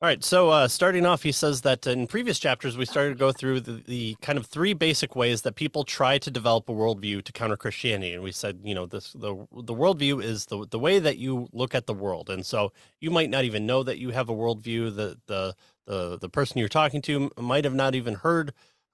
All right. So starting off, he says that in previous chapters, we started to go through the kind of three basic ways that people try to develop a worldview to counter Christianity. And we said, the worldview is the way that you look at the world. And so you might not even know that you have a worldview. The person you're talking to might have not even heard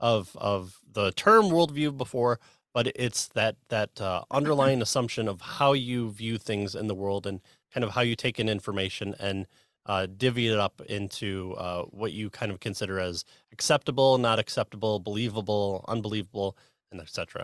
of the term worldview before, but it's that underlying assumption of how you view things in the world and kind of how you take in information and divvy it up into what you kind of consider as acceptable, not acceptable, believable, unbelievable, and etc.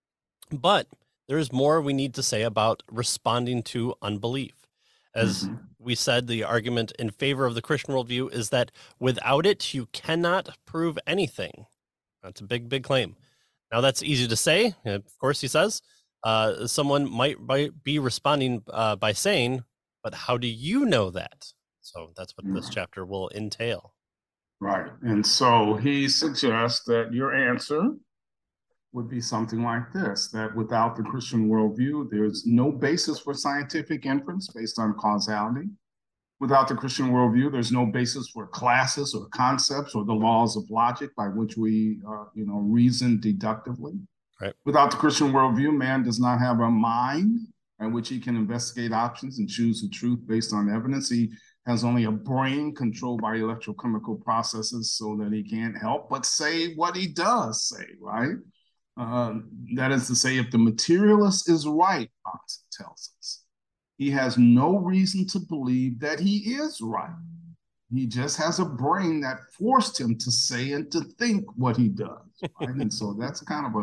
But there's more we need to say about responding to unbelief. As Mhm. we said, the argument in favor of the Christian worldview is that without it, you cannot prove anything. That's a big, big claim. Now, that's easy to say. Of course, he says. Someone might be responding by saying, but how do you know that? So that's what this Mm. chapter will entail. Right. And so he suggests that your answer would be something like this, that without the Christian worldview, there's no basis for scientific inference based on causality. Without the Christian worldview, there's no basis for classes or concepts or the laws of logic by which we, reason deductively. Right. Without the Christian worldview, man does not have a mind in which he can investigate options and choose the truth based on evidence. He has only a brain controlled by electrochemical processes so that he can't help but say what he does say, right? Uh, that is to say, if the materialist is right, Oxford tells us, he has no reason to believe that he is right. He just has a brain that forced him to say and to think what he does, right? And so that's kind of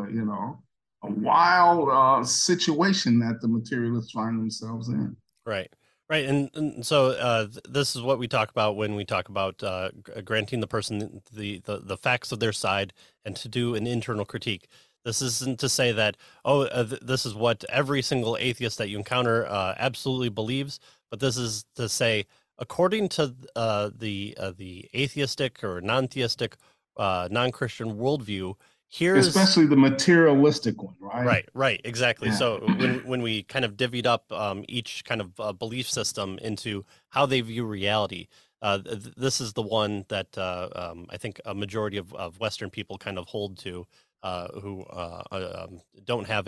a wild situation that the materialists find themselves in. Right. Right. And so this is what we talk about when we talk about granting the person the facts of their side and to do an internal critique. This isn't to say that, this is what every single atheist that you encounter absolutely believes, but this is to say, according to the atheistic or non-theistic, non-Christian worldview, here's. Especially the materialistic one, right? Right, right, exactly. Yeah. So when we kind of divvied up each kind of belief system into how they view reality, this is the one that I think a majority of Western people kind of hold to, who don't have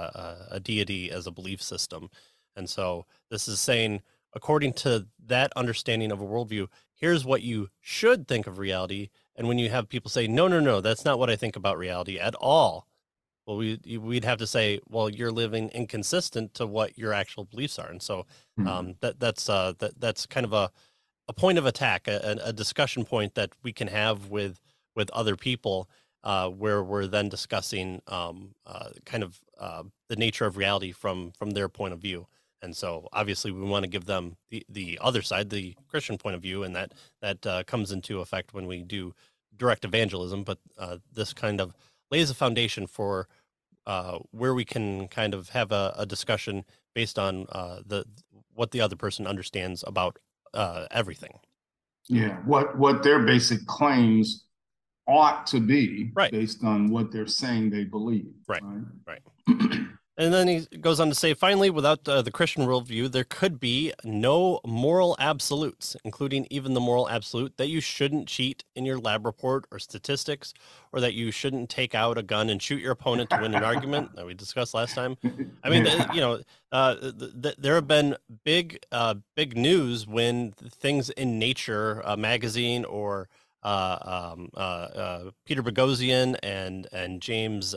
a deity as a belief system, and so this is saying, according to that understanding of a worldview, here's what you should think of reality. And when you have people say, no, no, no, that's not what I think about reality at all, well, we'd have to say, well, you're living inconsistent to what your actual beliefs are, and so Hmm. that's kind of a point of attack, a discussion point that we can have with other people, where we're then discussing kind of the nature of reality from their point of view. And so, obviously, we want to give them the other side, the Christian point of view, and that comes into effect when we do direct evangelism. But this kind of lays a foundation for where we can kind of have a discussion based on the what the other person understands about everything. Yeah. What their basic claims ought to be Right, based on what they're saying they believe, right, right? right. And then he goes on to say, finally, without the Christian worldview, there could be no moral absolutes, including even the moral absolute that you shouldn't cheat in your lab report or statistics, or that you shouldn't take out a gun and shoot your opponent to win an argument that we discussed last time. I mean, Yeah. there have been big news when things in Nature magazine or Peter Boghossian and James.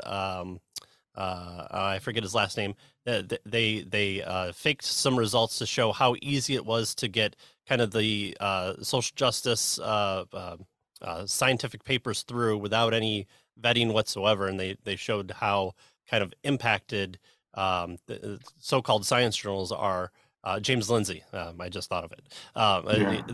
I forget his last name. They faked some results to show how easy it was to get kind of the social justice scientific papers through without any vetting whatsoever, and they showed how kind of impacted the so-called science journals are. James Lindsay, I just thought of it. Yeah.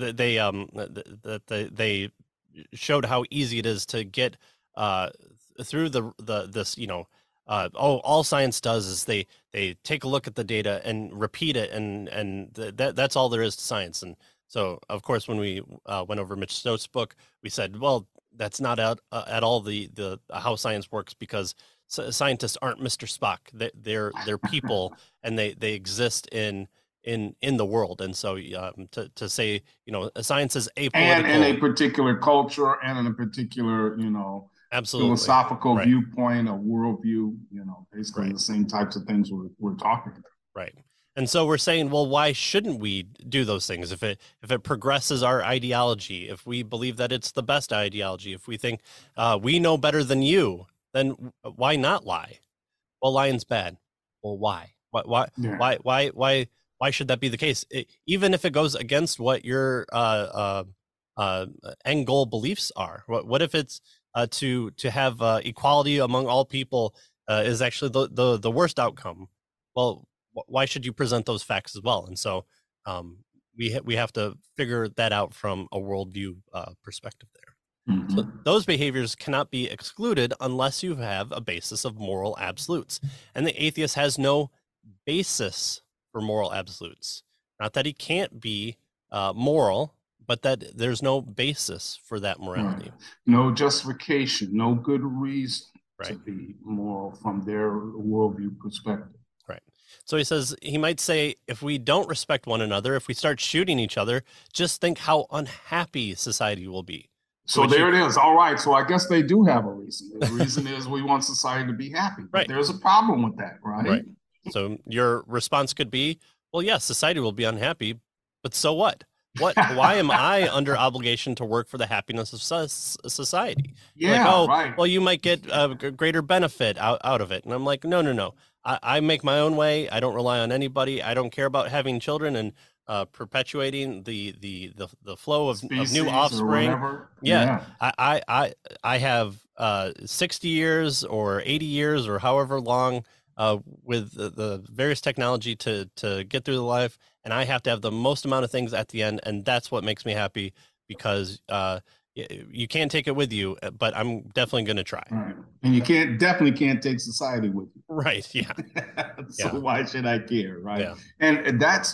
They showed how easy it is to get through the this all science does is they take a look at the data and repeat it, and that's all there is to science. And so, of course, when we went over Mitch Stote's book, we said, well, that's not at all the how science works, because scientists aren't Mr. Spock. They're people, and they exist in the world. And so to say, science is apolitical, and in a particular culture and in a particular, absolutely philosophical right. viewpoint, a worldview, basically Right. the same types of things we're talking about. Right. And so we're saying, well, why shouldn't we do those things if it progresses our ideology, if we believe that it's the best ideology, if we think we know better than you, then why not lie? Well, lying's bad. Well, why? Yeah. Why should that be the case? Even if it goes against what your end goal beliefs are. What if it's to have equality among all people is actually the worst outcome? Well, why should you present those facts as well? And so we have to figure that out from a worldview perspective there. Mm-hmm. So those behaviors cannot be excluded unless you have a basis of moral absolutes. And the atheist has no basis for moral absolutes. Not that he can't be moral, but that there's no basis for that morality. Right. No justification, no good reason right. to be moral from their worldview perspective. Right. So he says, he might say, if we don't respect one another, if we start shooting each other, just think how unhappy society will be. So there it is. All right. So I guess they do have a reason. The reason is we want society to be happy. But right. There's a problem with that, right? Right. So your response could be, well, yes, society will be unhappy, but so what? Why am I under obligation to work for the happiness of society? Yeah, like, right. Well, you might get a greater benefit out of it. And I'm like, no. I make my own way. I don't rely on anybody. I don't care about having children and perpetuating the flow of new offspring. Yeah. I have 60 years or 80 years or however long with the various technology to get through the life, and I have to have the most amount of things at the end, and that's what makes me happy, because you can't take it with you, but I'm definitely going to try. Right. And you definitely can't take society with you. Right. Yeah. So why should I care? Right. Yeah. And that's,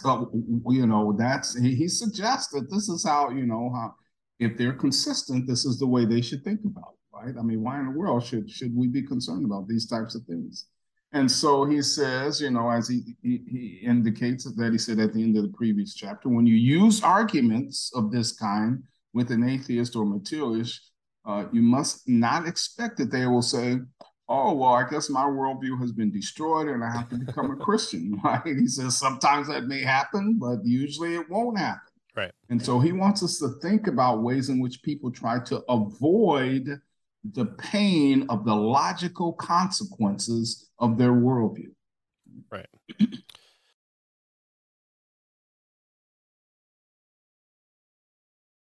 he suggests that this is how, how, if they're consistent, this is the way they should think about it. Right. I mean, why in the world should we be concerned about these types of things? And so he says, as he indicates that he said at the end of the previous chapter, when you use arguments of this kind with an atheist or materialist, you must not expect that they will say, oh, well, I guess my worldview has been destroyed and I have to become a Christian, right? He says sometimes that may happen, but usually it won't happen. Right. And so he wants us to think about ways in which people try to avoid the pain of the logical consequences of their worldview. Right.